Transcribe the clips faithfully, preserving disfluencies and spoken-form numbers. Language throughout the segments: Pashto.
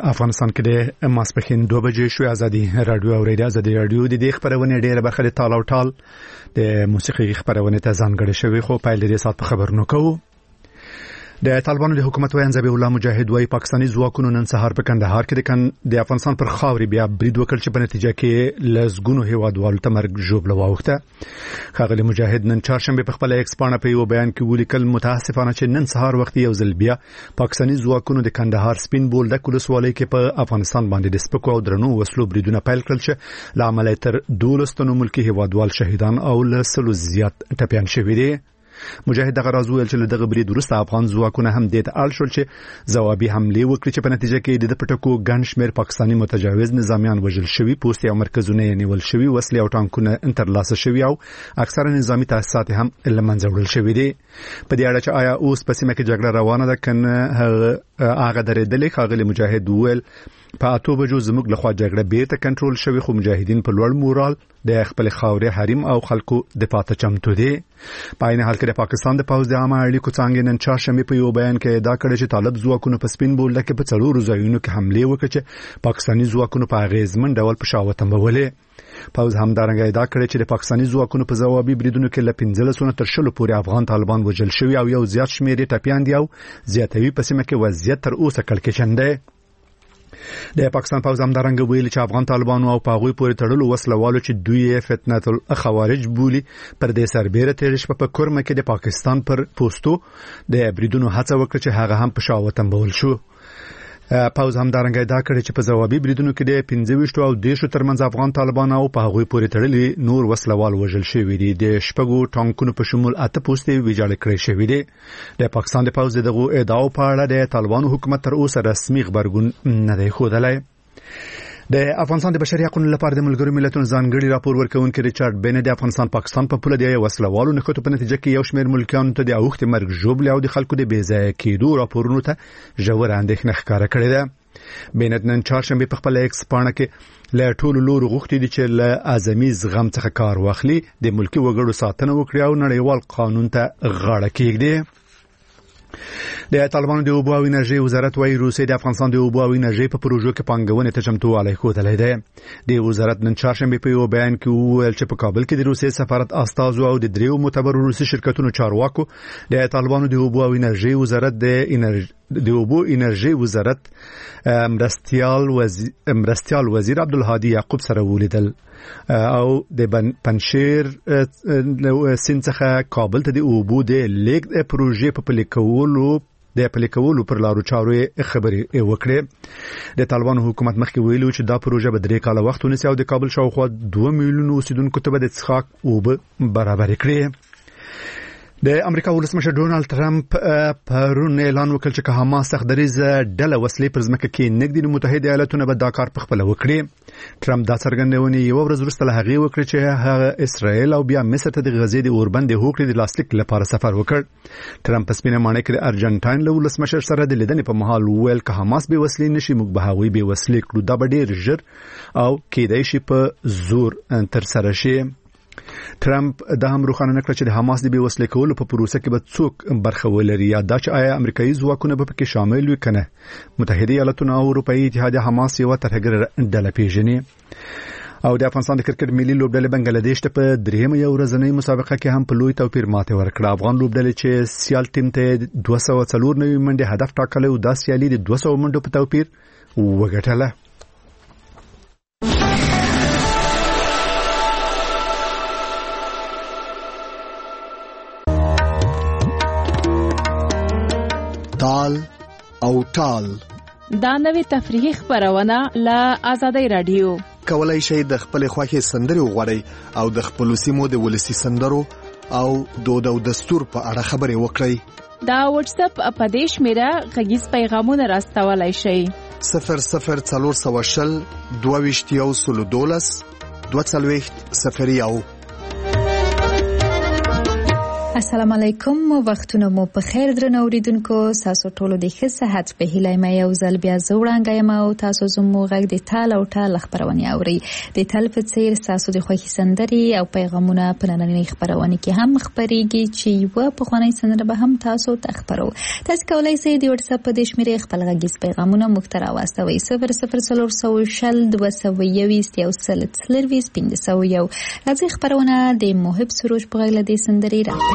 افغانستان کې د ماسپښین دوه بجې شو. ازادي رادیو او ریډیو ازادي رادیو د دې خبرونه ډیره برخه د تال او ټال د موسیقي خبرونه ته ځانګړې شوی، خو په لري سات په خبرونو کوو. د طالبانو د حکومت وایي ذبیح الله مجاهد وايي پاکستاني ځواکونو نن سهار په کندهار کې د کن د افغانستان پر خاوري بیا برید وکړ چې په نتیجه کې لزګونو هیوادوالو ته مرګ ژوبله واوښته. خاغلی مجاهد نن چهارشنبه په خپل ایکس پاڼه په یو بیان کې ولیکل متاسفانه چې نن سهار وخت یو ځل بیا پاکستاني ځواکونو د کندهار سپین بولدک ولسوالۍ کې په افغانستان باندې د سپکو او درنو وسلو بریدونه پیل کړل چې له امله تر دولس تنو ملکی هیوادوال شهیدان او له سلو زیات ټپیان شوي دي. مجاهد دغه راز ویل چې دغه برید وروسته افغان ځواکونه هم د اړ شول چې ځوابي حمله وکړي چې په نتیجه کې د پټکو ګڼ شمېر پاکستاني متجاوز نظامیان وژل شوي، پوستې او مرکزونه یې نیول شوي، وسلې او ټانکونه ترلاسه شوي او اکثره نظامی تاسیسات هم له منځه وړل شوي دي. په دې اړه چې آیا اوس په سیمه کې جګړه روانه ده کنه هغه درېدلې، خاغلی مجاهد ویل په اته بجو زموږ لخوا جګړه بیرته کنټرول شوی، خو مجاهدین په لوړ مورال د خپل خاورې حریم او خلکو دفاع ته چمتو دي. په عین حال کې د پاکستان د پوځ د عامه اړیکو څانګې نن چهارشنبه په یو بیان کې ادعا کړې چې طالب ځواکونو په سپین بولدک کې په څلورو ځایونو کې حمله وکړه چې پاکستاني ځواکونو په اغیزمن ډول په شاوه تنبولې. پوځ همدارنګه ادعا کړې چې د پاکستاني ځواکونو په ځوابي بریدونو کې له پنځلس تر شلو پورې افغان طالبان وژل شوي او یو زیات شمېر یې ټپیان دي او زیاتوي په سیمه کې وضعیت تر اوسه کړکېچن دی. د پاکستان پوځ همدارنګه ویل چې افغان طالبانو او پاغوي پورې تړلو وسلوالو چې دوی فتنه الخوارج بولی پر دې سربېره تیر شپه په کورمه کې د پاکستان پر پوسټو د بریدونو هڅه وکړه چې هغه هم په شاوه تنبول شو. پوځ همدارنګه ادعا کړې چې په ځوابي بریدونو کې د پنځه ویشت او دیرشو ترمنځ افغان طالبان او په هغوی پورې تړلي نور وسلوال وژل شوي دي. د شپږو ټانکونو په شمول اته پوستې ویجاړ کړې شوي دي. د پاکستان د پوځ دغه ادعاو په اړه د طالبانو حکومت تر اوسه رسمي خبرګون نه دی ښودلی. د افغانستان د بشري حقوقو لپاره د ملګرو ملتونو ځانګړي راپور ورکونکي ریچارډ بین د افغانستان پاکستان په پوله د وسلوالو نښتو په نتیجه کې یو شمېر ملکیانو ته د اوښتې مرګ ژوبلې او د خلکو د بېځایه کېدو راپورونو ته ژوره اندېښنه ښکاره کړې ده. بینت نن چهارشنبه په خپل ایکس پاڼه کې له ټولو لورو غوښتي دي چې له اعظمي زغم څخه کار واخلي، د ملکی وګړو ساتنه وکړي او نړیوال قانون ته غاړه کېږدي. د طالبانو د اوبو او انرژي وزارت وايي روسیه د افغانستان د اوبو او انرژي په پروژو کې پانګونې ته چمتووالی ښودلی دی. د وزارت نن چهارشنبه په یو بیان کې وویل چې په کابل کې د روسیې سفارت استازو او د دریو معتبرو روسي شرکتونو چارواکو د طالبانو د اوبو او انرژي وزارت د انرژي د اوبو انرژي وزارت مرستيال وزیر مرستيال وزیر عبدالهادي یعقوب سره ولیدل او د پنشیر سیند څخه کابل ته د اوبو د لیګ پروژې په پلي کولو د پلي کولو پر لارو چارو خبرې وکړې. د طالبانو حکومت مخکې ویلو چې دا پروژه به درې کاله وخت ونیسي او د کابل شاوخوا دوه میلیون اوسیدونکو ته به د څښاک اوبه برابر کړي. د امریکا ولسمشر ډونالد ترامپ پرون اعلان وکړ چې که حماس سختدریزه ډله وسلې پر ځمکه کې نږدې نو متحده ایالاتونه به دا کار په خپله وکړي. ټرمپ دا څرګندونه یو ورځ وروسته له هغې وکړه چې هغه اسرائیل او بیا مصر ته د غزې د اوربند د هوکړې د لاسلیک لپاره سفر وکړ. ټرمپ په سپینه ماڼۍ کې د ارجنټاین له ولسمشر سره د لیدنې په مهال وویل که حماس بې وسلې نشي موږ به هغوی بې وسلې کړو، دا به ډېر ژر او کېدای شي په زور ترسره شي. ټرمپ دا هم روښانه نکړه چې د حماس د بې وسلې کولو په پروسه کې به څوک برخه ولري یا دا چې آیا امریکایي ځواکونه به پکې شامل وي کنه. متحده ایالاتونه او اروپאי اتحاد حماس یو ترهګر ډله پیژني. او د افغانستان د کرکټ ملي لوبډلې بنگلاديش ته په درېیمه یو ورځنۍ مسابقه کې هم په لوی توپیر ماته ورکړه. افغان لوبډلې چې سیال ټیم ته دوه سوه څلور نوي منډې هدف ټاکلی او دا سیالي د دوه سوه منډو په توپیر وګټله. تال او ټال دا نوې تفریحي خبرونه له آزادۍ رادیو. کولای شئ د خپل خوښې سندرې وغواړئ او د خپل سیمو د ولسی سندرو او دود او دستور په اړه خبرې وکړئ. دا واتس اپ په دې شمیره غږیز پیغامونه راستولای شئ. صفر صفر څلور سوه شل دوه ویشت یو سلو دولس دوه څلوېښت صفر یو. السلام علیکم وختونه مو په خیر درنو اوریدونکو تاسو ټول د ښه صحت په هیله مې یو ځل بیا زوړانګه یم او تاسو زموږ غږ د تال او ټال خبرونه اوري د تل په څیر تاسو د خوښي سندري او پیغامونه په نننۍ خبرونه کې هم خبريږي چې یو په خوانی سندره به هم تاسو ته خبرو تاسو کولای شئ د واتس اپ په د شمیرې خپل غږیز پیغامونه مختار واستوي صفر صفر صفر صفر شل دوه سوه یویست یو سل څلرویست پنځه سوه یو راځي خبرونه د محب سروج په غږ له سندري راځي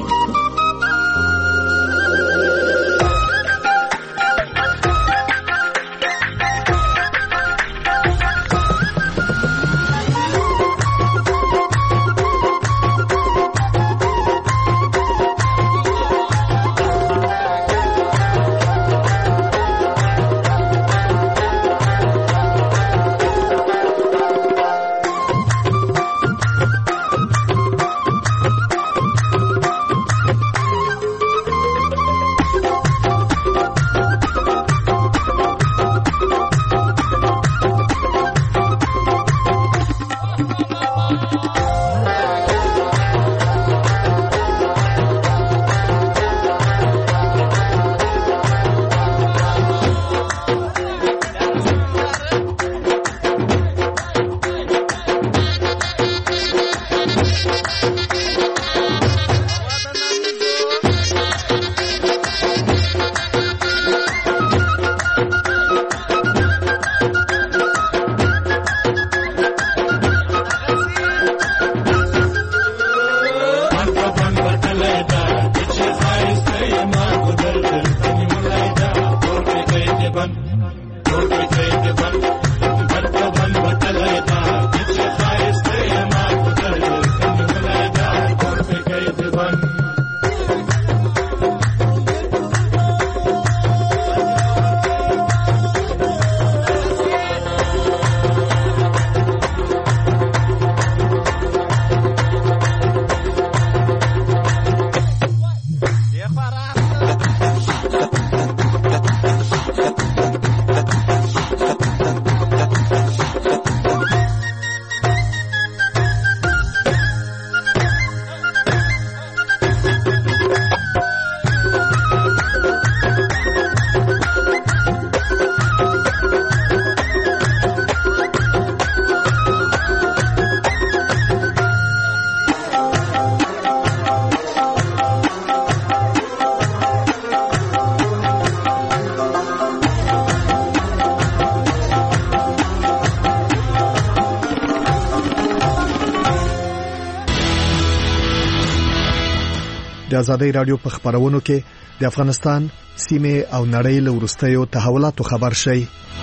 د آزادۍ رادیو په خبرونو کې د افغانستان سیمه او نړۍ له وروستیو تحولاتو خبر شي.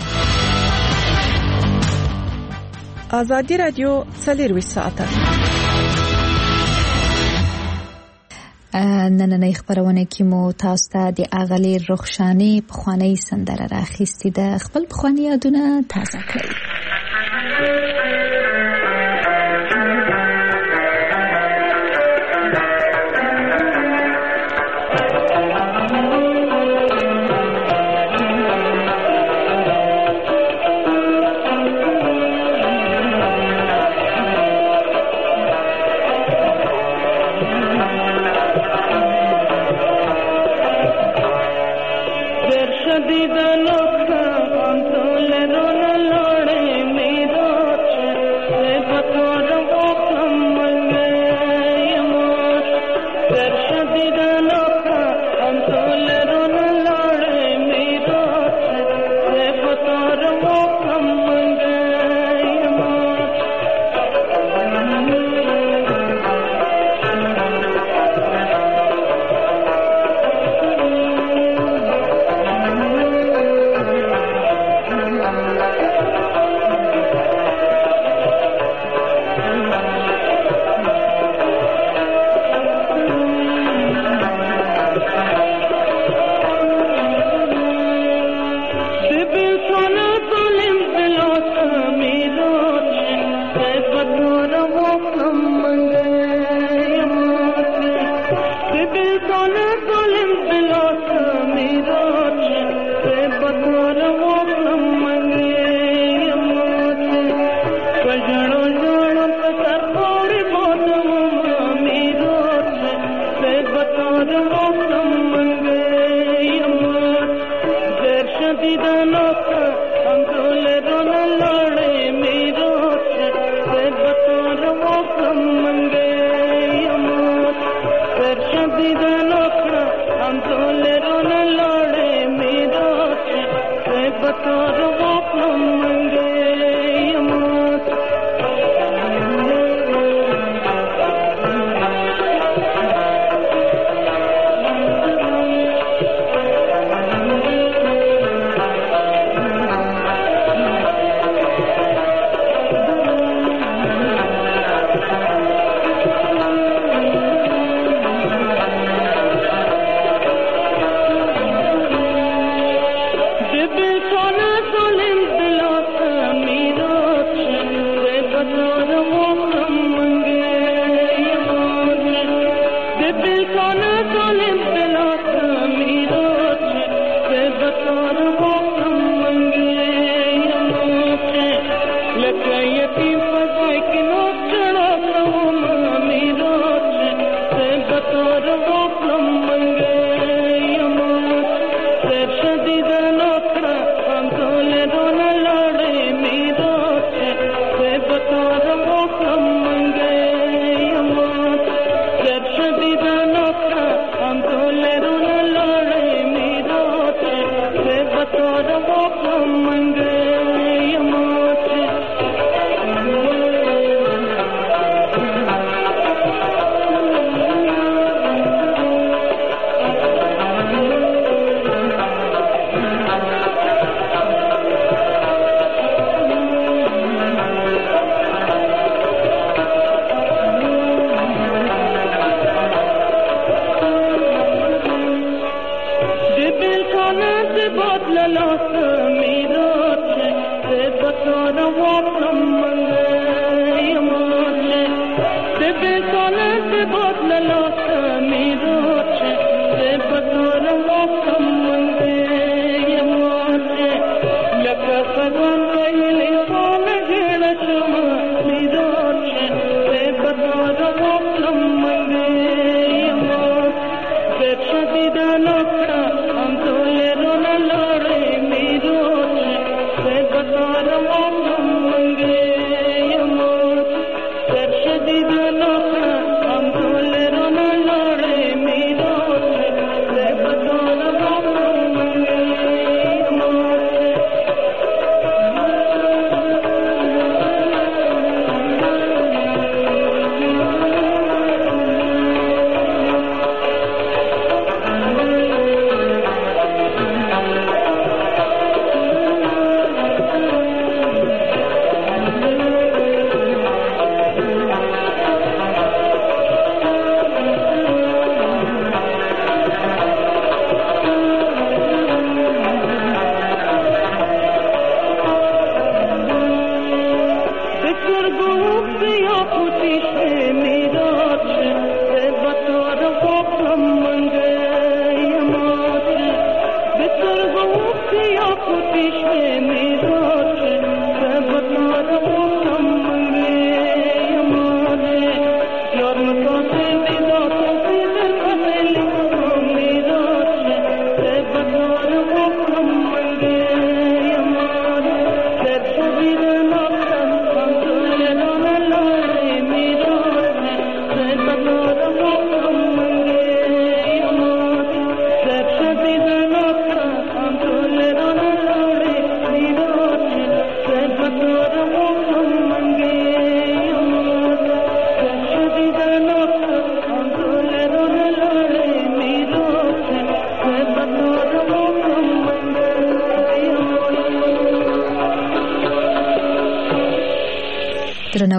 آزادۍ رادیو څلروي ساعته نننۍ خبرونه کې مو تاسو ته د اغلی رخشانی په خوانی سندره راخېستې ده خپل په خوانی یادونه تازه کړئ.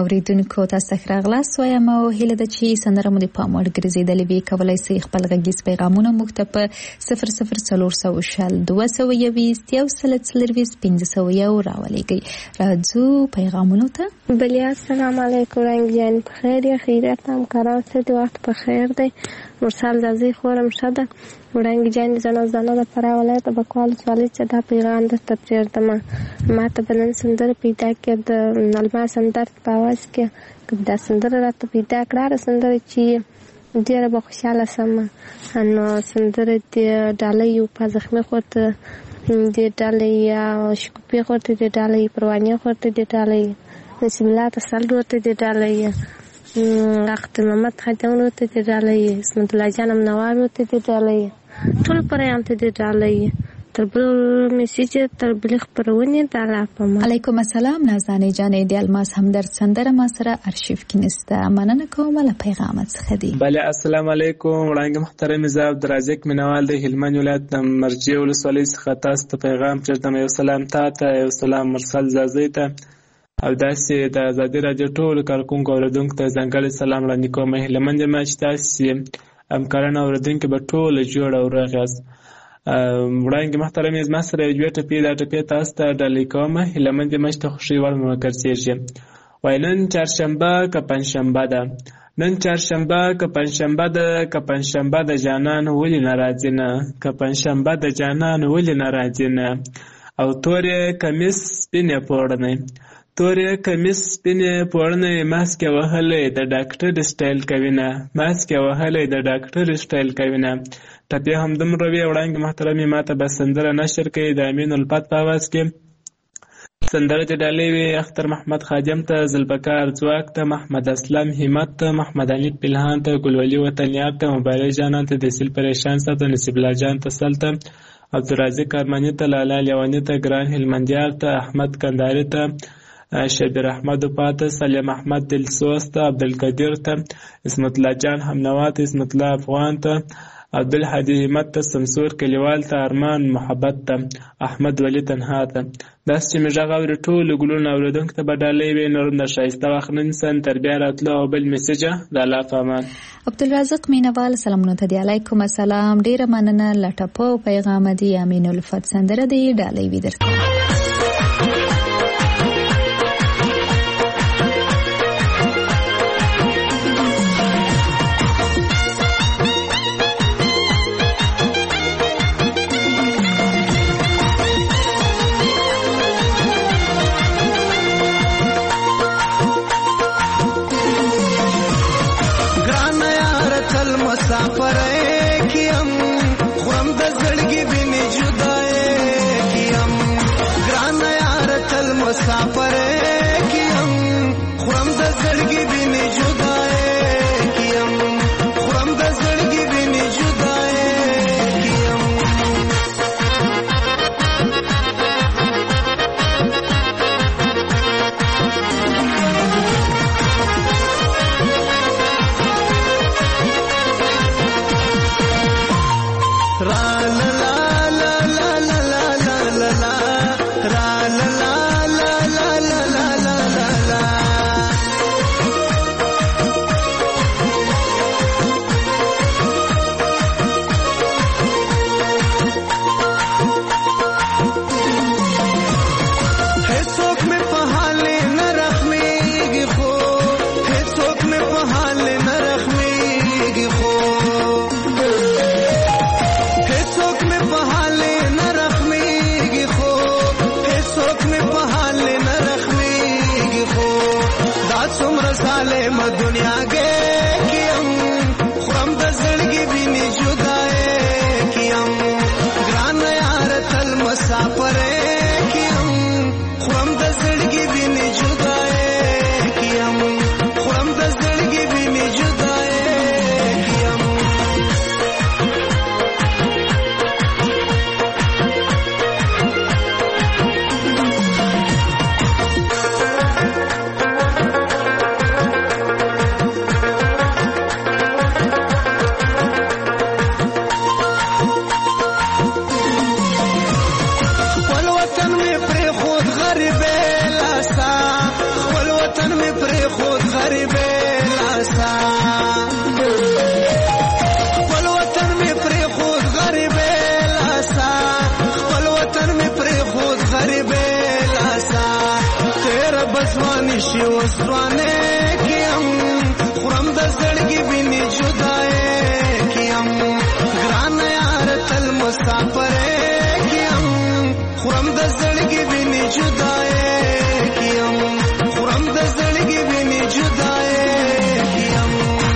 اوریدونکو تاسو ته راغلاست وایم او هیله ده چې سندره مو د پام وړ ګرځېدلې وي. کولی شئ خپل غږیز پیغامونه موږ ته په صفر صفر څلور سوه شل دوه سوه یویشت یو سل څلرویشت پنځه سوه یو راولېږئ. راځو پیغامونو ته. بلیا السلام علیکم رنگ جان بخیر یا خیریت هم کاران ست وخت بخیر دی. مرسل دازی خورم شده رنگ جان زنا زنا د فرا ولایت بکوال سوالی چې دا پیغام د تفسیر دما ما ته بلن سندر پیدا کې د نلما سندر په आवाज کې دا سندر راته پیدا کړه سندر چې ډیره به خوشاله سم انو سندر د ډالۍ یو په زخمه خوته د ډالۍ یا شکوپی خوته د ډالۍ پروانه خوته د ډالۍ بسم الله تسل ورته د ډالۍ وخت محمد خاتون ورته د ډالۍ اسمت الله جانم نوار ورته د ډالۍ ټول پرېام ته د ډالۍ تر بل میسیج تر بل خبرونه تعالی په علیکم السلام نازنې جانې د الماس همدرد سندره ما سره ارشیف کې نسته. مننه کوم له پیغامت څخه دی. بله السلام علیکم وړاندې محترم زه عبدالرزاق مینوال د هلمند ولایت د مرجع ولسوالۍ څخه تاسو ته پیغام پرېږدم. یو سلام تاته، یو سلام مرسل زازۍ ته او داسې د ازادي راډیو ټولو کارکونکو اوریدونکو ته ځانګړی سلام وړاندې کوم. هیله مند یم چې تاسې همکاران اوریدونکي به ټول جوړ او روغ یاست. وړاندې محترم زما سره یو دوه ټپې دا ټپې تاسو ته ډالۍ کوم. هیله مند یم چې ته خوښۍ وړ مې وګرځېږي. وایي نن چهارشنبه که پنجشنبه ده، نن چهارشنبه که پنجشنبه ده، که پنجشنبه د جانان ولې نه راځي نه، که پنجشنبه د جانان ولې نه راځي نه. او تورې کمیس سپینې پوړنۍ، تورې کمیس سپینې پوړنۍ، ماسکې وهلی د ډاکټر سټایل کوي نه، ماسکې وهلی د ډاکټر سټایل کوي نه. ټپې همدومره وې. وړاندې محترمې ما ته به سندره نشر کوي د امین الفت په اواز کې. سندره د ډالۍ وې اختر محمد خادم ته، ذوالفقار ځواک ته، محمد اسلم همت ته، محمد علي پلهان ته، ګلولي وطنیار ته، مبارک جانان ته، د سیل پریشان ته، نصیب الله جان ته، سل ته، عبدالرازق ارماني ته، لالا لیواني ته، ګران هلمندیار ته، احمد کنداري ته، شبیر احمد پاته، سلیم احمد دلسوز ته، عبدالقدیر ته، اسمت الله جان همنوا ته، اسمت الله افغان ته، عبدالحدی همت ته، سمسور کلیوال ته، ارمان محبت ته، احمد ولی تنها ته. داسې چې مې غږ اوري ټولو ګلونو اوریدونکو ته به ډالۍ وي. نورم د ښایسته وخت نه نیسم تر بیا راتلو او بل میسیجه د الله په امان. عبدالرزاق مینوال سلامونه ته دی. علیکم السلام، ډیره مننه له ټپو پیغام دی. امین الفت سندره دی ډالۍ وي درته. دوستانه کیم خورم د زړګي بیني جدای کیم ګران یار تل مسافر کیم خورم د زړګي بیني جدای کیم خورم د زړګي بیني جدای کیم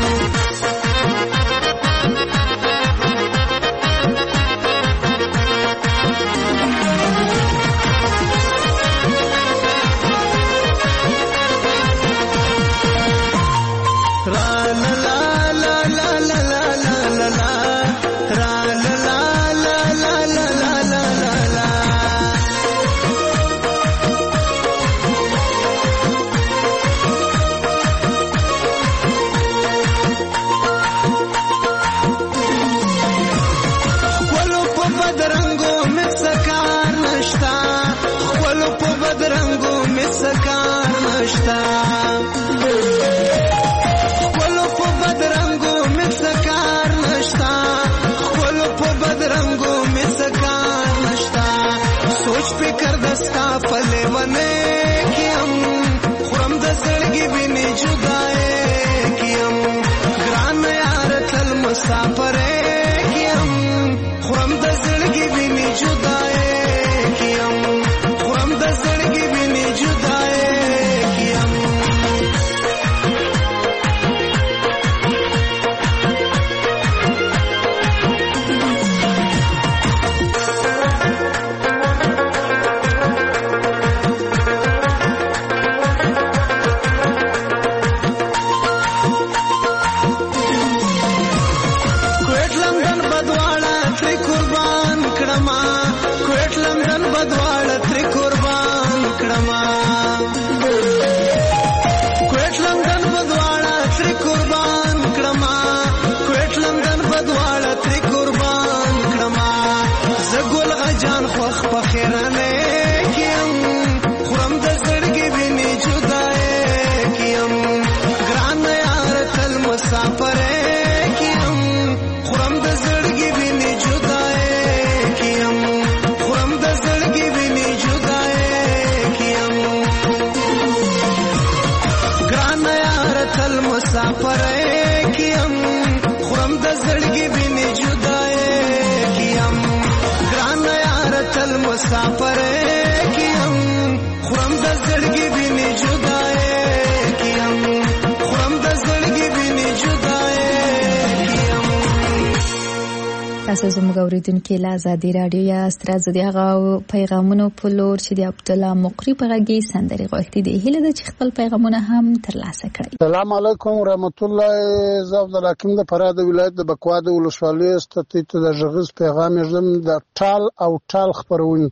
تاسو زموږ اوریدونکو له ازادي رادیو یا ستاسو د هغه پیغامونو په لور چې د عبد الله مقری په غږی سندري غوښتي دي هله د خپل پیغامونه هم ترلاسه کړئ. السلام علیکم ورحمت الله. زه عبد الله حکیم د فراه د ولایت د بکوا د ولسوالۍ ستې د ژغز پیغام یې د ټال او ټال خبرونه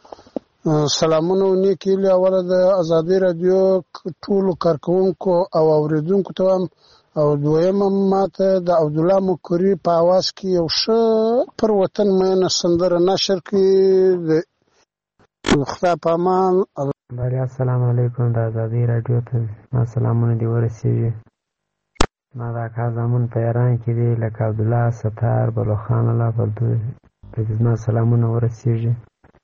ته سلامونه نیکی له اوله د ازادي رادیو ټول کارکونکو او اوریدونکو ته او دویمه ماته د عبد الله مقری په आवाज کې یو ښه پر وطن مینه سندره نشر کړي د خدا په امان. باریا السلام علیکم د ازادي رادیو ته ما سلامونه دی ورسېږي. ما دا کار زمون په ایران کې دی لکه عبد الله ستار بلوخان الله پردو د ما سلامونه ورسېږي.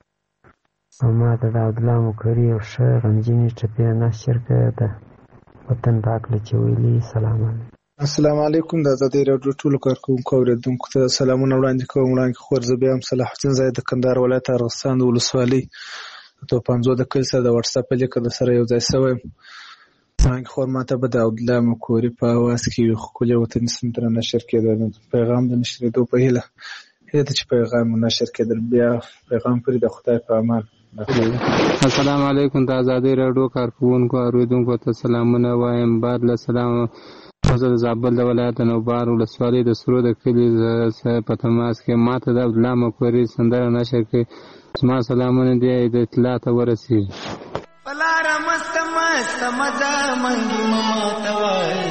او ما ته د عبد الله مقری یو ښه غمجنې ټپې نشر کړي ده وطن پاک لچويلي. سلام علیکم. السلام علیکم د ازادي رادیو ټول کارکونکو اوریدونکو ته سلامونه وړاندې کوم. وړاندې خور زه بیا هم صلاح الدین زاید د کندهار ولایت ارغستان د ولسوالۍ د پنځو د کل سره د واتس اپ لیک د سره یو ځای شوی. څنګه خور ماته به د عبد الله مقری په आवाज کې خپل وطن سندره نشر کېدل پیغام د نشریدو په هیله هله چې پیغام نشر کېدل بیا پیغام پرې د خدای په امان. السلام علیکم د ازادي رادیو کارکونکو اوریدونکو ته سلامونه وایم. بعد له سلام زه د زابل د ولایت نوبار ولسوالۍ د سرو د کلي په تماس کې ماته د عبد الله مقری سندره نشر کړي. زما سلامونه دی د اطلاع ته ورسېږي. پلار مست مست مزه منګي مما توای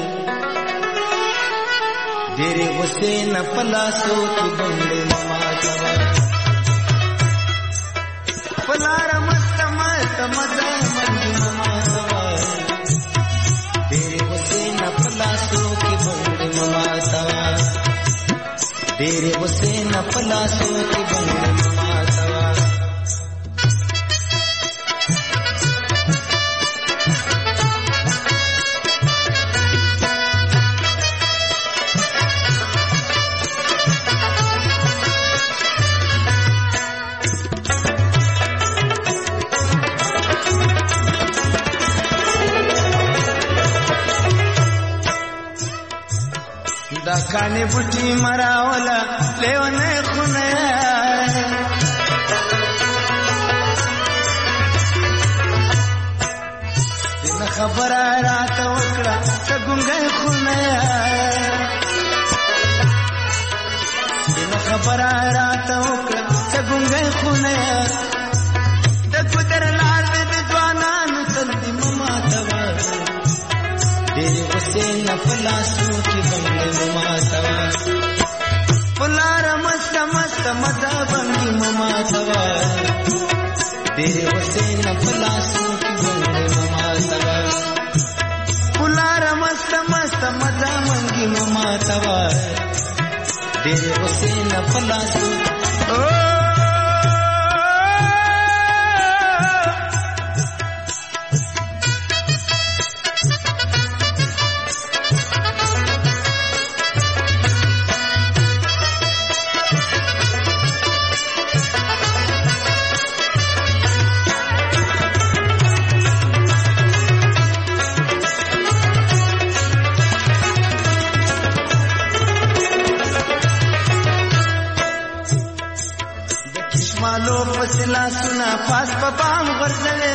ډېرې غصې نه پلاسو کې ګنډې مما توای پلار مست مست مزه منګي مما توای ډېرې غصې نه پلاسو کې ګنډې مما توای ډېرې غصې نه پلاسو کې ګنډې مما توای. ګلانې بوټي مراوله لیونی خونه دنه خبره راته وکړه ته ګونګی خونه دنه خبره راته وکړه ته ګونګی خونه د ګودر لار دې د ځوانانو تل دې مه ماتوه ډېرې غوسې نه په لاسو کې بنګړې مه ماتوه په لاره مسته مسته مزه بنګې مه ماتوه ډېرې غوسې نه په لاسو کې بنګړې مه ماتوه په لاره مسته مسته مزه بنګې مه ماتوه ډېرې غوسې نه په لاسو فسلا سنا پاس په پام غرزوي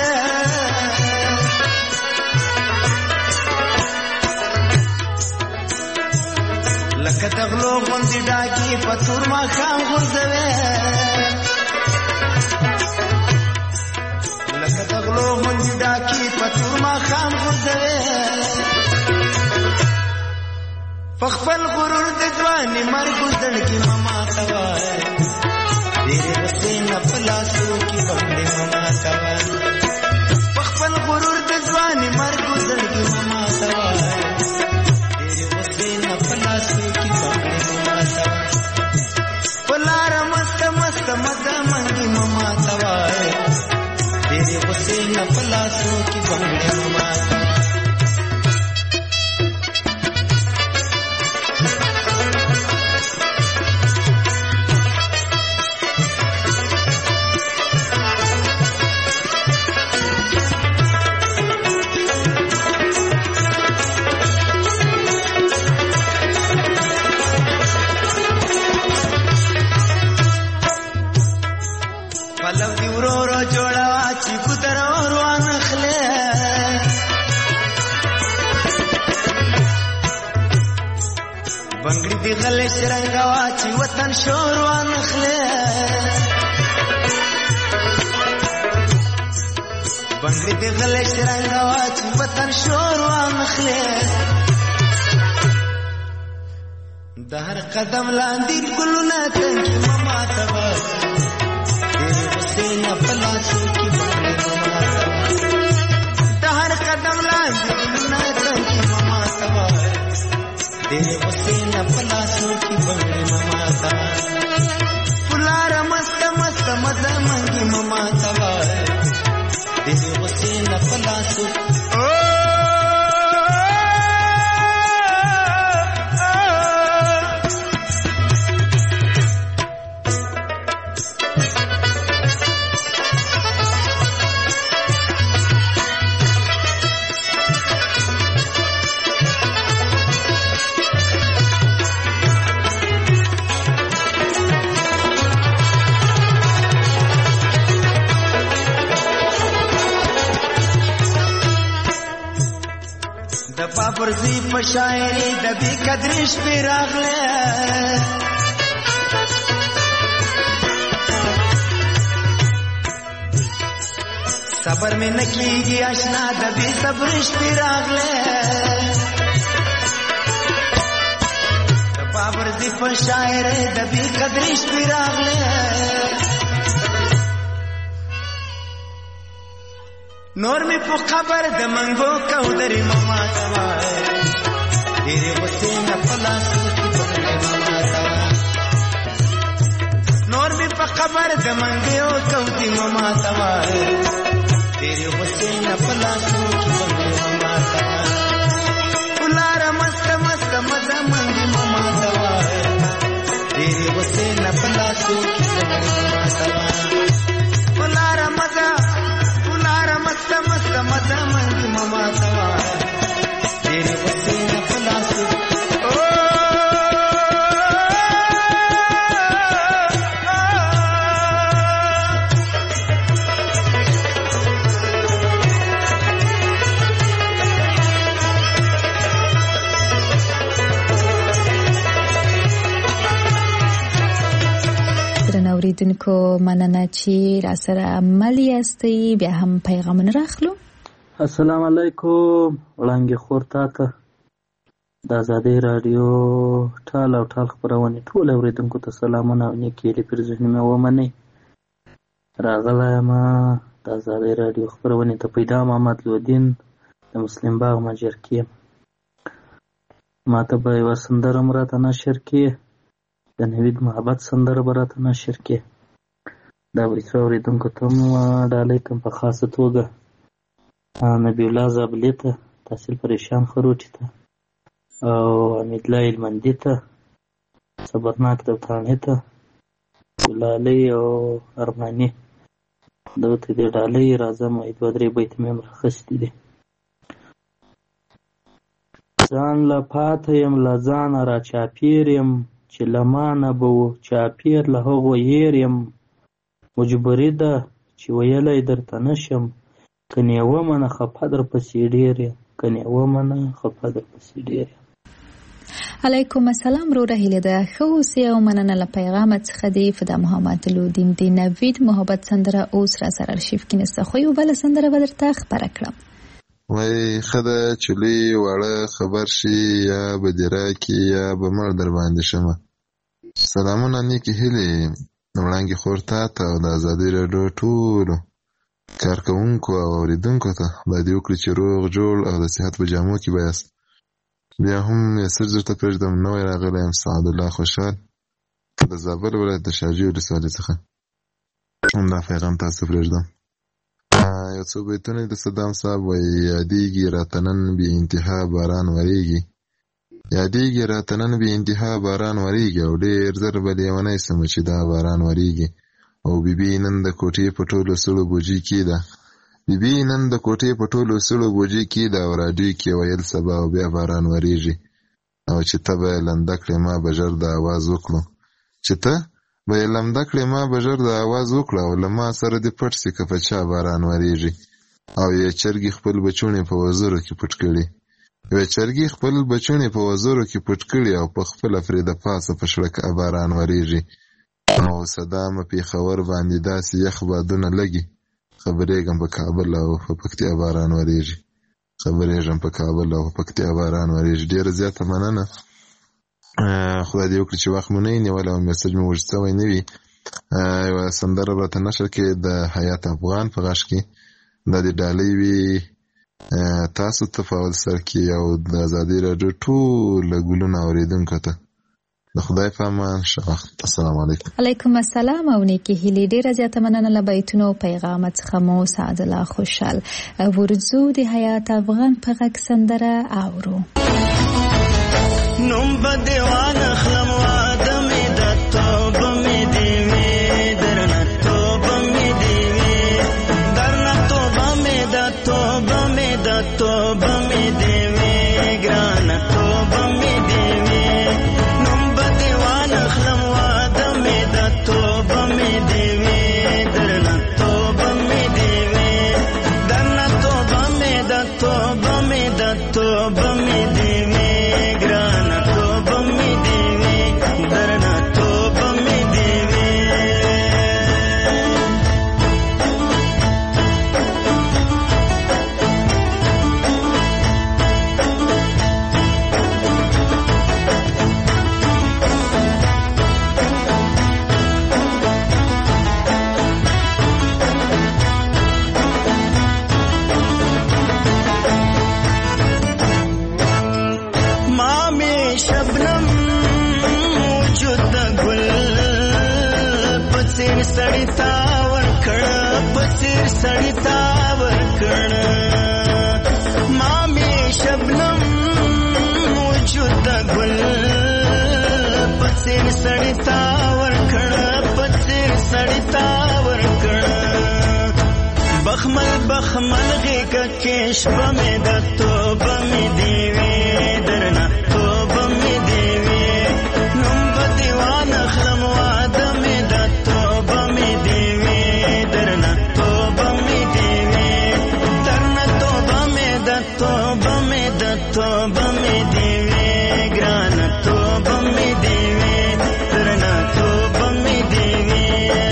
لکه تغلو غوندې ډاکي په تور ماښام غرزوي لکه تغلو غوندې ډاکي په تور ماښام غرزوي په خپل غرور د ځواني مرګ زړګي مه ماتوه ډېرې غوسې نه په لاسو کې بنګړې مه ماتوه په خپل غرور د ځواني مرګ زړګي مه ماتوه ډېرې غوسې نه په لاسو کې بنګړې مه ماتوه په لاره مسته مسته مزه منګې مه ماتوه ډېرې غوسې نه په لاسو کې بنګړې مه ماتوه پلو دی ورو ورو جوړوا چې ګودر روان اخلي بنګړي دی غلې شرنګوا چې وطن شور روان اخلي بنګړي دی غلې شرنګوا چې وطن شور روان اخلي د هر قدم لاندې ګلونه تنګي مه ماتوه نه په لاسو کې بنګړې مه ماتوه د هر قدم لاندې ګلونه تنګي مه ماتوه ډېرې غوسې نه په لاسو کې بنګړې مه ماتوه په لاره مسته مسته مزه منګې مه ماتوه ډېرې غوسې نه په لاسو د بابرزي په شاعري د بې قدرې شپې راغله صبر مې نه کېږي اشنا د بې صبرې شپې راغله د بابرزي په شاعري د بې قدرې شپې راغله نور می په خبر د منګو کودري مه ماتوه ډېرې غوسې نه په لاسو کې بنګړې مه ماتوه نور می په خبر د منګو کودري مه ماتوه ډېرې غوسې نه په لاسو کې بنګړې مه ماتوه په لاره مسته مسته مزه منګې مه ماتوه ډېرې غوسې نه په لاسو کې بنګړې مه ماتوه په لاره مزه مسته مسته مزه منګې مه ماتوه ډېرې غوسې نه په لاسو اوریدونکو مننه چې را سره عمل یاستئ. بیا هم پیغامونه راخلو. السلام علیکم وړانګې خور تاته د آزادۍ رادیو ټال او ټال خپرونې ټول اوریدونکو ته سلامونه او نیکې هیلې پر ذهن مې ومنئ. راغلی یم د آزادۍ رادیو خپرونې ته پیدا محمد لودین د مسلم باغ مجرکې. ما ته به یوه سندره هم راته نشر کړې، د نوید محبت سندره به راته نشر کړې. دا به څو اورېدونکو ته هم ډالۍ کړم په خاصه توګه نبی الله زابلي ته، تحصیل پریشان خروټي ته او حمیدالله هلمندي ته، صبرناک دوتاڼي ته، ګلالۍ او ارماني دغه ته دې ډالۍ راځم. دوه درې بیتې مې هم راخیستي دي. ځان له پاته یم له ځانه را چاپېر یم چې له ما نه به و چاپېر له هغو هېر یم. مجبوري ده چې ویلی درته نه شم، که نیوه منه خفه در پسې ډېر یم، که نیوه منه خفه در پسې ډېر یم. علیکم السلام وروره، هیله ده ښه اوسې او مننه له پیغامه څخه دی. فدا محمد لودین د نوید محبت سندره اوس را سره ارشیف کې نسته، خو یو بله سندره به درته خپره کړم. وای ښه ده چې لوی واړه خبر شي، یا به دې راکړي یا به مړ در باندې شمه. سلامونه نیکې هیلې وړانګې خور تاته او د ازادۍ راډیو ټولو کارکوونکو او اورېدونکو ته خدای دې وکړي چې روغ جوړ او د صحت په جامو کې به یاست. بیا هم یسر درته پرېږدم، نوی راغلی یم سعدالله خوشحال د زابل ولایت د شاجوی ولسوالۍ څخه. همدا پیغام تاسو پرېږدم. یو څو بیتونه د صدام صاحب وایي: یادېږي راته نن بې انتها باران ورېږي، یادېږي راته نن بې انتها باران ورېږي، او ډېر زر به لیونی سمه چې دا باران ورېږي. او بیبي نن د کوټې په ټولو سړو بوجي کې ده، بیبي نن د کوټې په ټولو سړو بوجي کې ده، او راډیو کې ویل سبا او بیا باران ورېږي. او چې ته به یې لنده کړې ما به ژر د اواز وکړو، چې ته به یې لمده کړې ما به ژر د اواز وکړه، او له ما سره دې پټ سي که په چا باران ورېږي. او یې چرګې خپل بچوڼې په وزرو کې پټ کړي، یوې چرګې خپل بچوڼې په وزرو کې پټ کړي، او په خپله پرې د پاسه په شړکه باران ورېږي. او صدامه پېښور باندې داسې یخ بادونه لګي، خبرېږم په کابل او په پکتیا باران ورېږي، خبرېږم په کابل او په پکتیا باران ورېږي. ډېره زیاته مننه، خدای دې وکړي چې وخت مو نه وي نیولی او میسج مو اوږد سوی نه وي. یوه سندره به راته نشر کړې د حیات افغان په غږ کې، دا دې ډالۍ وي تاسو ته په اول سر کې او د ازادۍ راډیو ټوله ګلونه اورېدونکو ته. د خدای په امان، ښه وخت. السلام علیکم. علیکم السلام او نیکې هیلې. ډېره زیاته مننه له بیتونو او پیغامه څخه مو سعدالله خوشحال. ورځو د حیات افغان په غږ سندره اورو. نوم به دیوان اخلم واده مې د توبه مې دې وي، درنه توبه مې دې وي، درنه توبه مې د توبه مې د توبه مې دې وي، ګرانه توبه مې دې وي. نوم به دیوان اخلم واده مې د توبه مې دې وي، درنه توبه مې دې وي، درنه توبه مې د توبه مې د توبه مې دې وي، ګرانه توبه مې دې وي، درنه توبه مې دې وي. شبنم وجود د ګل پسیر سړی تا ورکړ، پسیر سړی تا ورکړ، ما می شبنم وجود د ګل پسیر سړی تا ورکړ، پسیر سړی تا ورکړ. بخمل بخمل غېږه کې شپه مې د توبه مې دې وي، درنه توبه مې دې وي. نوم به دیوان اخلم واده مې د توبه مې دې وي، درنه توبه مې دې وي، درنه توبه مې د توبه مې د توبه مې دې وي، ګرانه توبه مې دې وي، درنه توبه مې دې وي.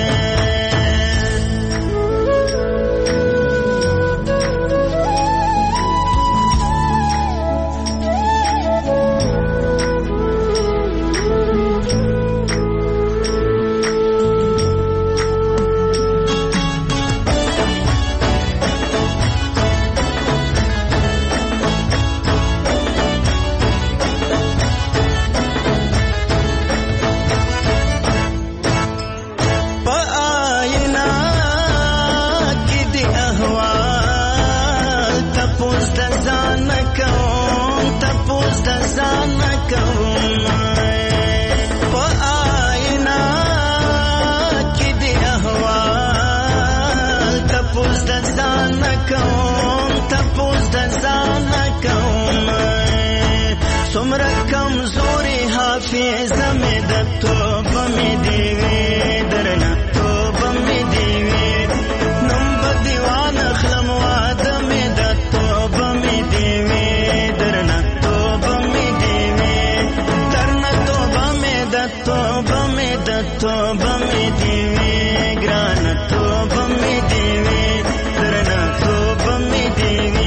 حافظ مې د توبه مې دی وې درنه توبه مې دی وې نوم به دیوان اخلم واده مې د توبه مې دی وې درنه توبه مې دی وې درنه توبه مې د توبه مې د توبه مې دی وې ګرانه توبه مې دی وې درنه توبه مې دی وې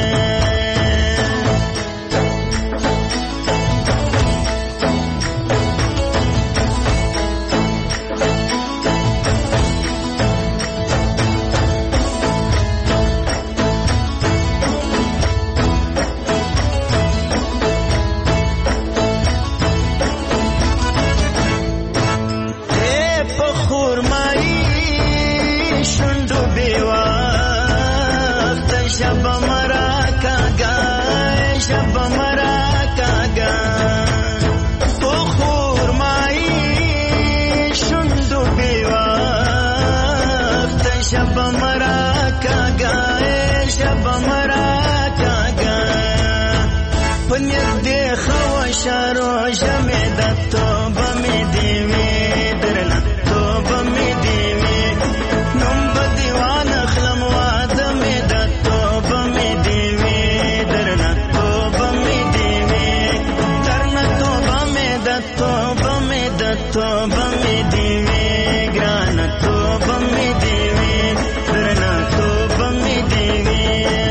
شارو جمع د توبه مې دی وې درنه توبه مې دی وې نوم به دیوان اخلم واده مې د توبه مې دی وې درنه توبه مې دی وې درنه توبه مې د توبه مې د توبه مې دی وې ګرانه توبه مې دی وې درنه توبه مې دی وې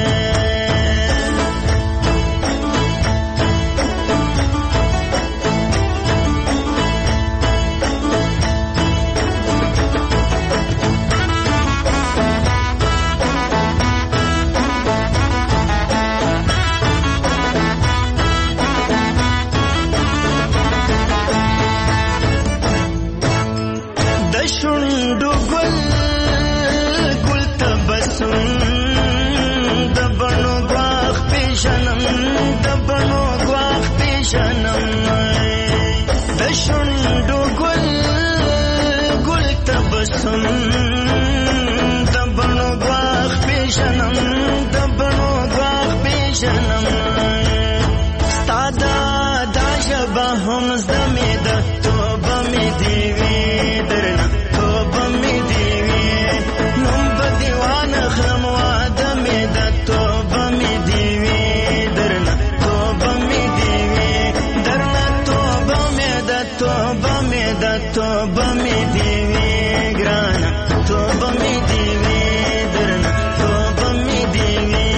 شونډو ګل ګل تبسم د بڼو ګواښ پیژنم د بڼو ګواښ پیژنم ستا دا ژبه هم زده مې ده توبه مې دی وې درنه توبه مې دی وې نوم به دیوان اخلم واده مې ده توبه مې دی وې درنه توبه مې دی وې درنه توبه مې ده توبه مې ده توبه مې دی وې ګرانه توبه مې دی وې درنه توبه مې دی وې.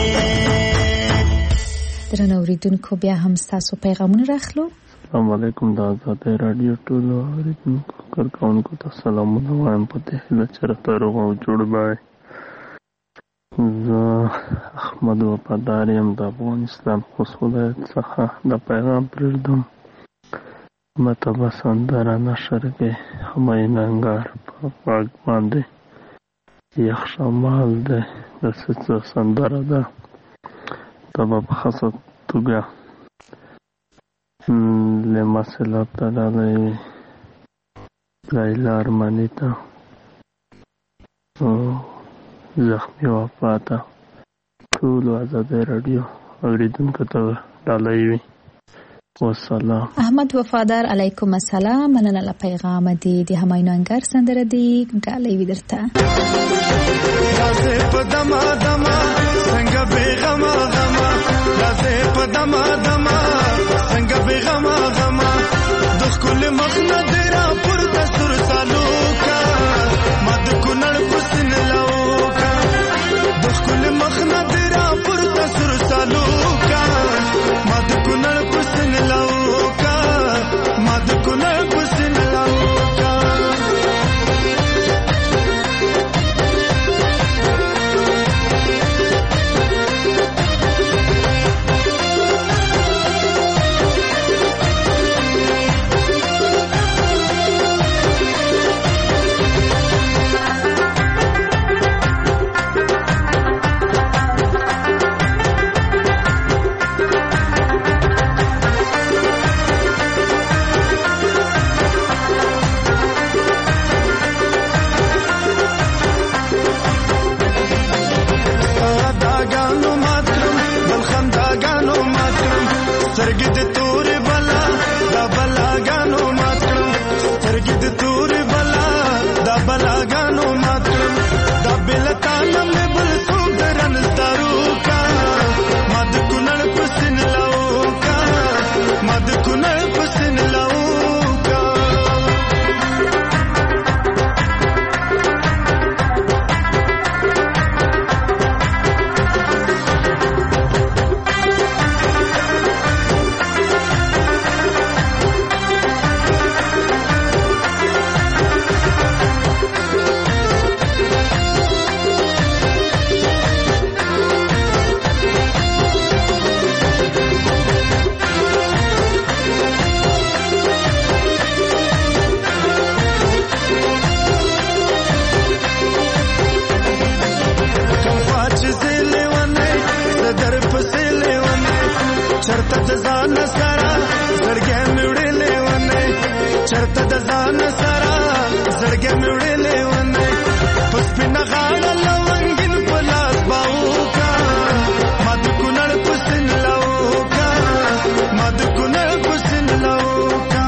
درنه اوریدونکو بیا هم ستاسو پیغامونه راخلو. السلام علیکم د آزادۍ راډیو ټولو اوریدونکو کارکوونکو ته سلامونه وایم په دې هیله چې راته روغ او جوړ به زه احمد وفادار یم د افغانستان خوست ولایت څخه د پیغام پرېږدم مته به سندره نشر کې همایون انګار په غږ باندې یخ شمال دی د څه سندره ده دا به په خاصه توګه لمسلات ته ډالۍ لیلا ارماني ته زخمي وفا ته ټولو آزادۍ راډیو اورېدونکو ته ډالۍ وي. والسلام. احمد وفادار علیکم السلام. مننه له پیغام دی د همایون انګار سندره دی ډالۍ وي درته. لازه په دما دما څنګه بیغما غما لازه په دما دما څنګه بیغما غما د خپل مخ نه درا پر دستور سالوکا مد کونړ پسن لاوکا د خپل مخ نه درا پر دستور سالوکا مد کونړ پسن لاوکا مد کونړ پسن لاوکا راته د ځان سره زړګې مې وړلې ونه په سپینه غاړه لونګین په لاس باوکا ما د کونړ په سین لاوکا ما د کونړ په سین لاوکا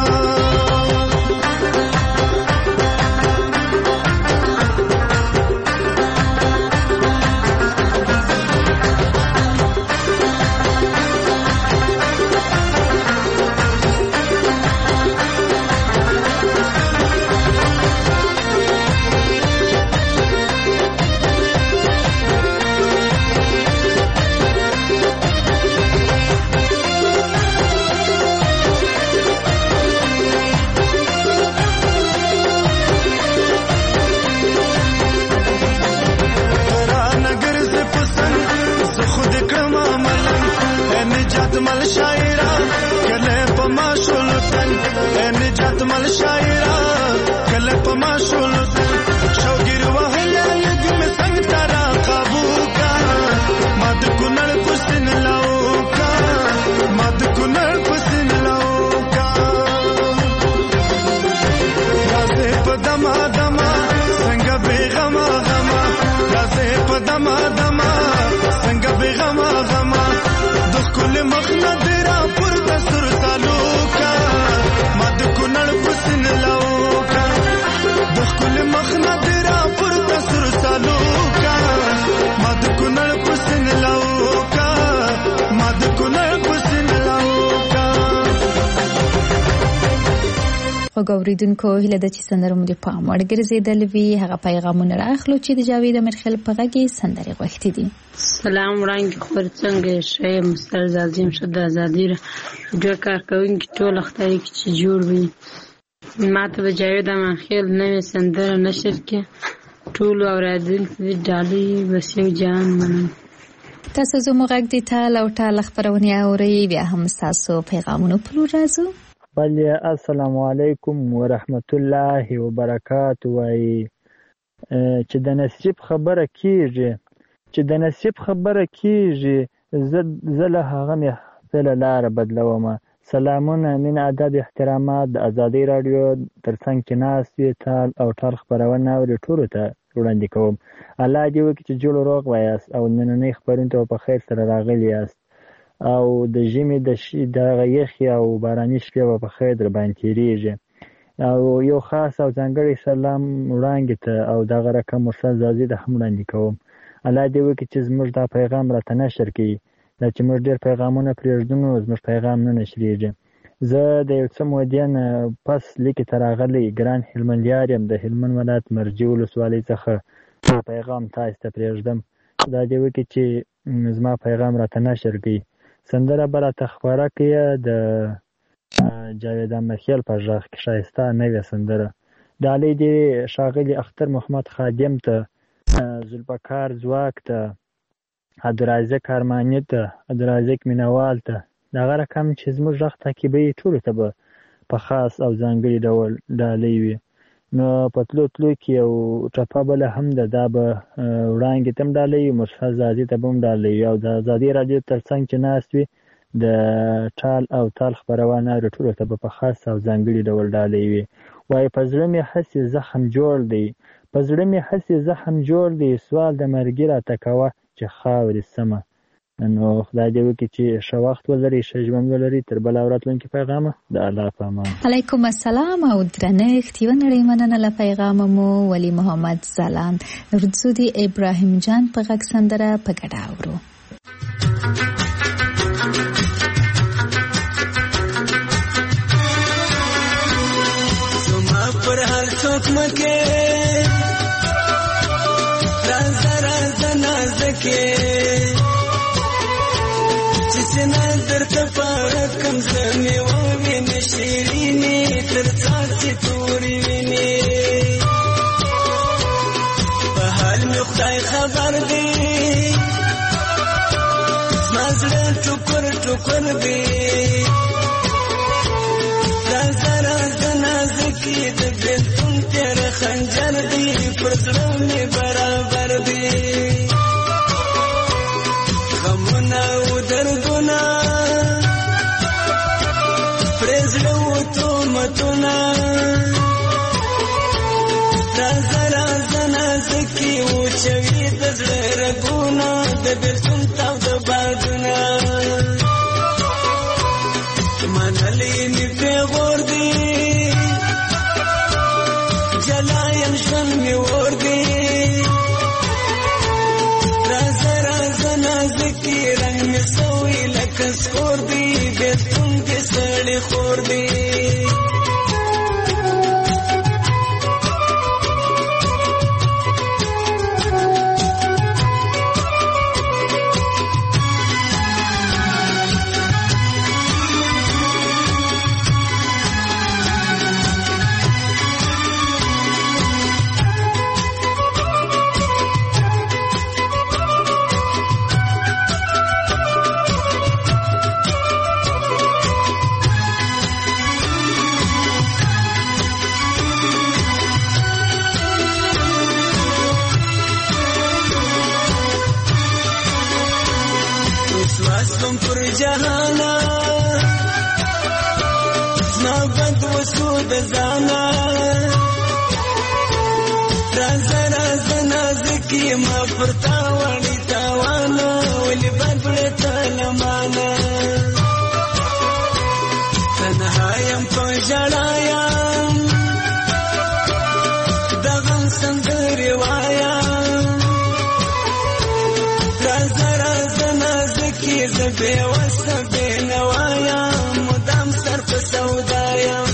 مل شاعرہ کله پما شولتن ان جات مل شاعرہ کله پما شولتن شوګر وهله یګم څنګه ترا قابو کا مد کونړ پسن لاو کا مد کونړ پسن لاو کا رازه پدما دما څنګه بیغما غما رازه پدما دما څنګه بیغما غما کل مخنا تیرا پر دسر سالوکا مد کونړ پسن لاوکا دخ کل مخنا تیرا پر دسر سالوکا مد کونړ پسن لاوکا مد کونړ پسن لاوکا. وګوریدونکو هله د چې سندره مو د پام وړ ګرځیدل وی هغه پیغامونه راخلو چې د جاوید امرخیل په غږی سندره غوښتي دي. سلام وړاندې خبر څنګه شې مستر زازیم شد ازادي د کار کوونکی ټول اختیاري چې جوړ وي ماته د جاوید امرخیل نوې سندره نشر کې ټول اوریدونکو د ډالۍ وسیو جان منم. تاسو زموږ غږ د ټال او ټال خبرونه اوري بیا هم تاسو پیغامونه پلو راځو. بله السلام علیکم ورحمت الله وبرکاته. وای چې د نصیب خبره کیږي چې د نصیب خبره کیږي زه له هغه مې خپله لاره بدلومه. سلامونه مین ادب احترامات د ازادۍ راډیو تر څنګ کې ناست وي ټال او ټال خپرونه اوري ټولو ته وړاندې کوم. الله دې وکړي چې جوړ روغ وایاست او نننۍ خپرونې ته په خیر سره راغلي یاست او د ژمي د دغه یخې او باراني شپې به په خیر در باندې تېرېږي. او یو خاص او ځانګړی سلام وړاندې ته او دغه رقم مرسل زازي ته هم وړاندې کوم. الله دې وکړي چې زموږ دا پیغام راته نشر کړي. دا چې موږ ډېر پیغامونه پرېږدو نو زموږ پیغام نه نشرېږي. زه د یو څه مودې نه پس لیکې ته راغلی ګران هلمندیار یم د هلمند ولایت مرجې ولسوالۍ څخه دا پیغام تاسو ته پرېږدم. دا دې وکړي چې زما پیغام راته نشر کړي. سندره به راته خپره کړي د جاوید امرخیل په غږ کې ښایسته نوې سندره. ډالۍ دې ښاغلي اختر محمد خادم ته، ذوالفقار ځواک ته، عبدالرازق ارماني ته، عبدالرازق مینوال ته. دغه رقم چې زموږ غږ تعقیبوي ټولو ته به په خاص او ځانګړي ډول ډالۍ وي. نو په تلو تلو کې یو ټپه بله هم ده، دا به وړاندې ته هم ډالۍ وي، مرسل زازي ته به هم ډالۍ وي او د ازادۍ راډیو تر څنګ چې ناست وي د ټال او ټال خپرونه اوري ټولو ته به په خاص او ځانګړي ډول ډالۍ وي. وایي په زړه مې هسې زخم جوړ دی، په زړه مې هسې زخم جوړ دی، سوال د مرګي راته کوه چې خاورې سمه. نو خدای دې وکړي چې ښه وخت ولري، ښه ژوند ولري. تر بله او راتلونکي پیغامه د الله په امان. علیکم السلام او درنښت یوه نړۍ مننه له پیغامه مو ولی محمد ځلاند ورځو د ابراهیم جان په غږ سندره په ګډه اورو. زما پر هر څوک مکه راز راز نازکه سنا درته پاره کم زمي و وینې شیرینې تر څاڅي تورې وینې په حال مې خدای خبر دی زما زړه ټوکر ټوکر دی راځه راځه نازکې د بېلتون تېره خنجر دی پر زړه مې برابر دی غمونه او دردونه پرېزړه و تهمتونه کور دی وسوم پر جهانا زما بد وسو د ځانا راز راز نازکی ما پرتا وړي تاوانا ولې بدل تلمانا تنهایم په جړایم دغه سندري وایا راز راز نازکی زبې وسبې نوایا مدام سر په سودایم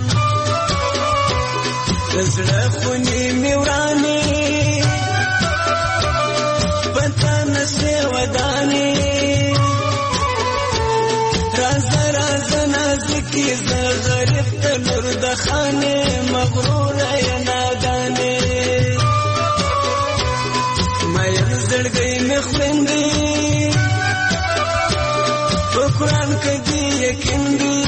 زړه خونی می ورانی پتا نشي ودانی راز راز نازکی ز غریب ته نور د خانه مغرور یا نادانه مې زړګي مې خوندې په قران کې دی یقین دی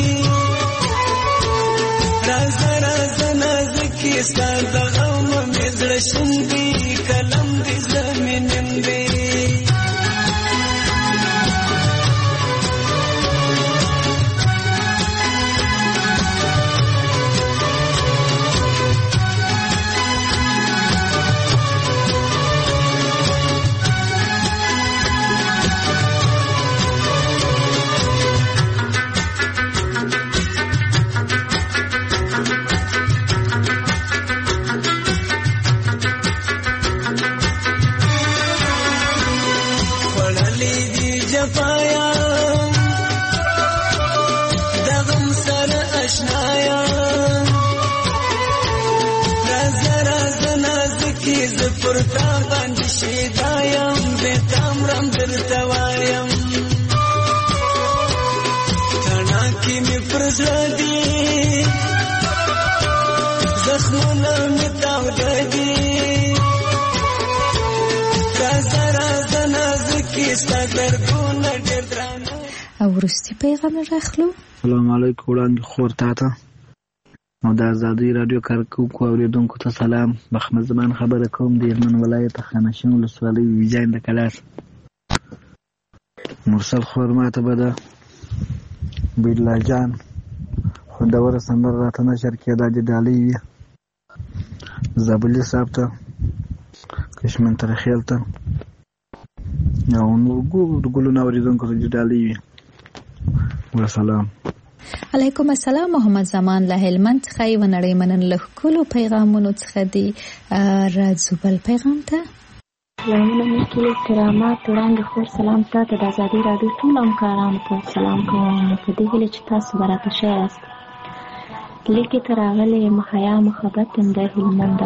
راز راز نازکی ستار د غم مې زړه شندې کلم دې زمینم دی جفایا دغم سر اشنایا راز راز نازکی زپرتا باندې شیدایم بیتام رم درتوایم تنا کی می پرزدی زخمونه می تاودی راز راز نازکی ستر او وروستي پیغام راخلو. السلام علیکم وړاندې خور تاته او د آزادۍ رادیو کارکونکو اوریدونکو ته سلام. محمد زمان خبره کوم د هلمند ولایت خانشین ولسوالۍ ویجاین د کلاس. مرسل خور ماته به د بیدلا جان خوندوره سندره راته نشر کېده د ډالۍ وي زابلي صاحب ته کشمن ترخیل ته او نور ګلونه اوریدونکو ته د ډالۍ وي. سلام علیکم السلام. محمد زمان له هلمند څخه یو نړۍ منن له کولو پیغامونو څخه دی راځو بل پیغام ته. سلامونه مې کرامات وړاندې خور سلام تاسو د آزادۍ رادیو ټول همکارانو ته سلام کوم په دې هیله چې تاسو برابر ښه یاست. لیکې ته راغلې مخیا محبت هم د هلمند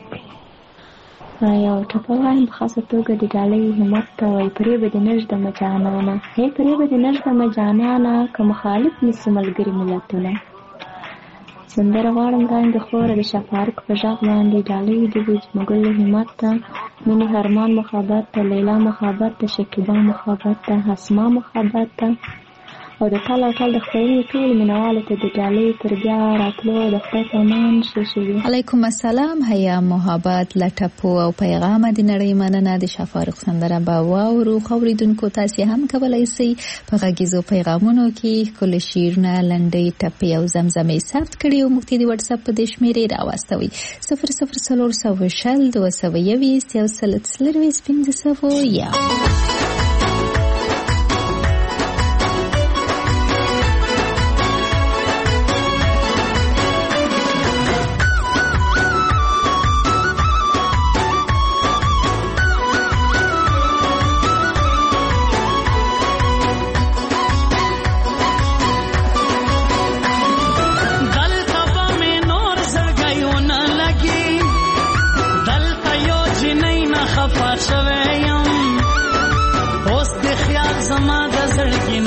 یو ټپه وایم په خاصه توګه د ډالۍ همت ته وایي پرې به دې نږدمه جانانه هی پرې به دې نږدمه جانانه که مخالف نیسي ملګري ملتونه. سندره غواړم وړاندې خوره د شفارق په غږ باندې ډالۍ دې وي مګل همت ته مینې هرمان محبت ته لیلا محبت ته شکیبا محبت ته حسما محبت ته او د ټال او ټال د خپرونې ټول مینوالو ته د ډالۍ تر بیا راتلو د خدای په امان ښه شوي. علیکم السلام. حیا محبت له ټپو او پیغامه د نړۍ مننه. د شفارق سندره به واورو. اوریدونکو تاسې هم کولی شئ په غږیزو پیغامونو کې ښکلي شعرونه لنډۍ ټپې او زمزمې ثبت کړي او موږ ته د وټساپ په دې شمېرې راواستوئ صفر صفر څلور سوه شل دوه سوه یویشت یو سل څلرویشت پنځه سوه یا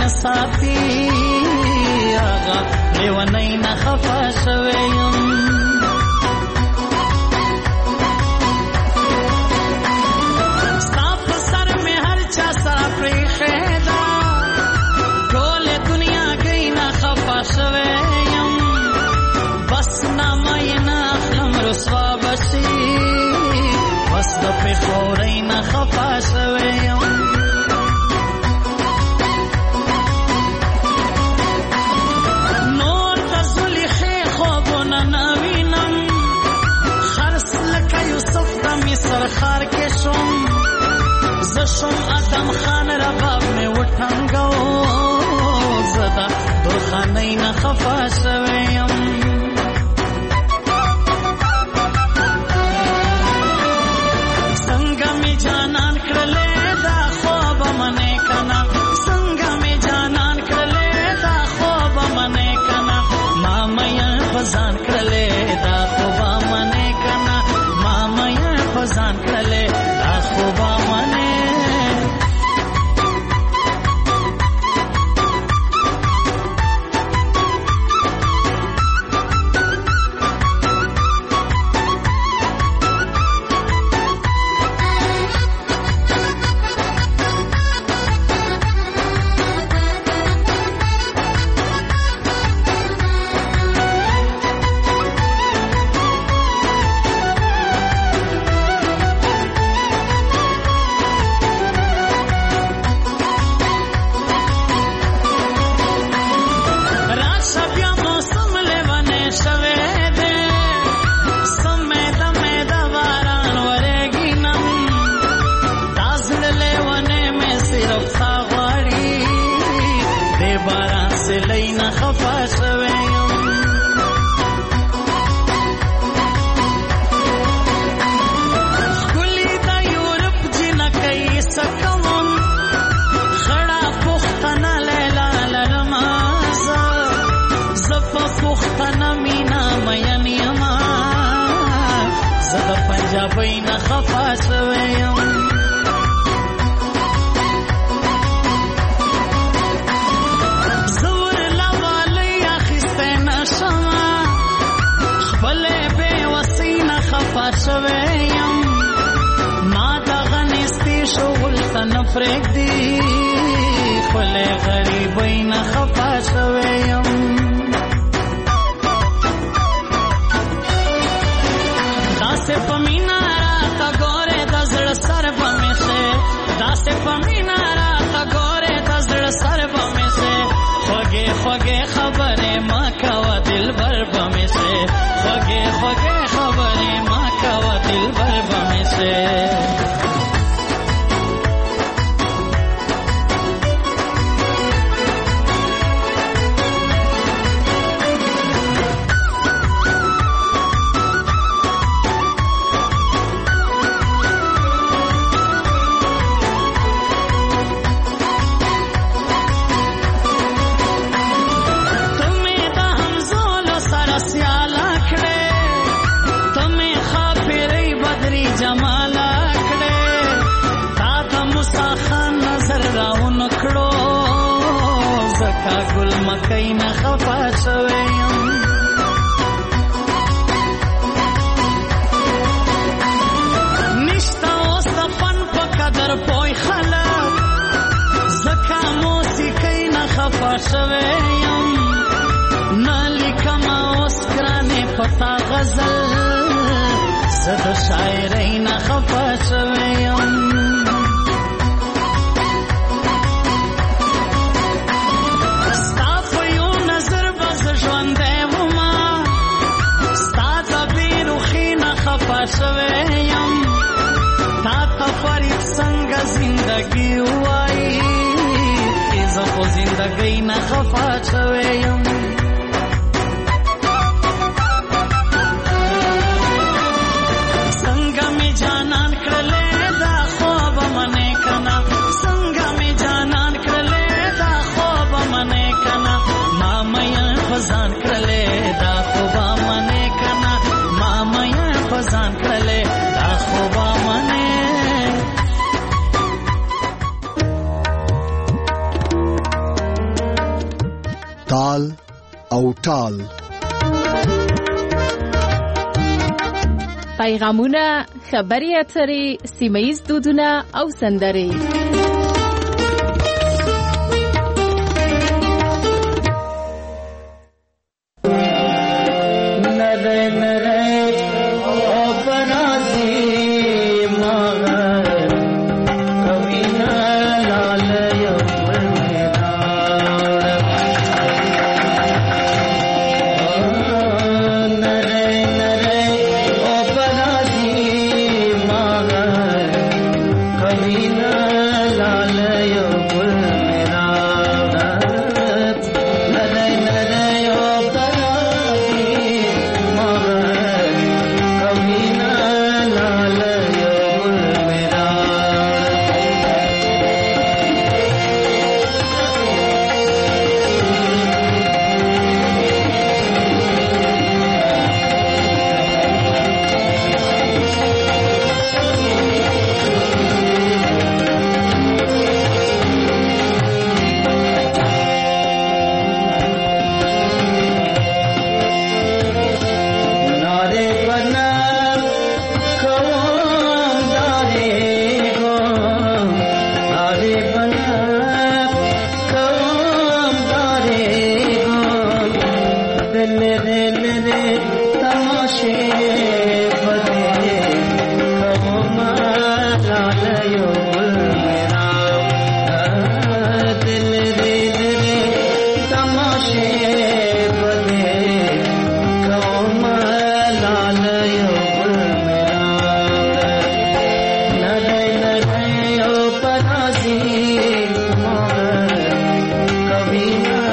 ساتي هغه لیونی نه خفه شوی یم ستا په سر مې هر چا سره پریښې ده ټولې دنیاګۍ نه خفه شوی یم بس نامه یې نه اخلم رسوا به شي بس د پېښورۍ نه خفه شوی یم خار کې شوم زه شوم ادم خان رباب مې وټنګو زه د درخانۍ نه خفه شوی یم څنګه مې جانان کړلې دا خوبه منې کنه څنګه مې جانان کړلې دا خوبه منې کنه ما مې په ځان کړلې دا خوبه منې کنه ما مې ځان کړلې دا خوبه منې پنجابی نه خفه شوی یم زور لوالی اخیستی نشمه خپلې بې وسۍ نه خفه شوی یم ما دغه نیستي شغل ته نه پرېږدي خپلې غریبۍ نه خفه شوی یم داسې په مینا راته ګورې د زړه سر به مې شې داسې په مینا راته ګورې د زړه سر به مې شې خوږې خوږې خبرې ما کوه دلبر به مې شې خوږې خوږې خبرې ما کوه دلبر به مې شې ګل مکۍ نه خفه شوی یم نشته اوس د فن په قدر پوی خلک ځکه موسیقۍ نه خفه شوی یم نه لیکمه اوس ګرانې په تا غزل زه د شاعرۍ نه خفه شوی یم شوی یم تا ته فرید څنګه زندګي وایي زه خو زندګۍ نه خفه شوی یم څنګه مې جانان کړلې دا خوبه منې کنه څنګه مې جانان کړلې دا خوبه منې کنه ما مې په ځان کړلې دا خوبه منې کنه ما مې په ځان کړلې دا خوبه منې ټال. پیغامونه، خبري اترې، سیمه‌ییز دودونه او سندرې.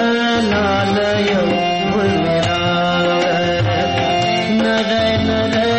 Nare nare